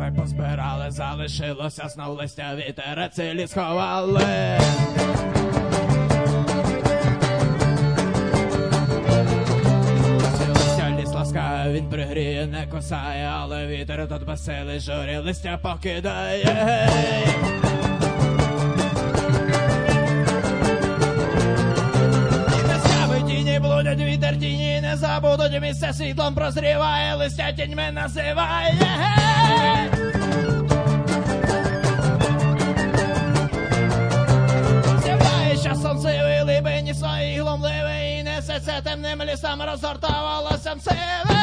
травень позбирали, залишилося знов листя, вітер цілі сховали. Він пригріє, не косає, але вітер тут безсилий, журі листя покидає. Листями тіні блудять, вітер тіні не забудуть, місце світлом прозріває, листя тіньми називає. З'являє, що сонцевий либені свої глумливий, і несеться темним лісам, розгортавалося сили.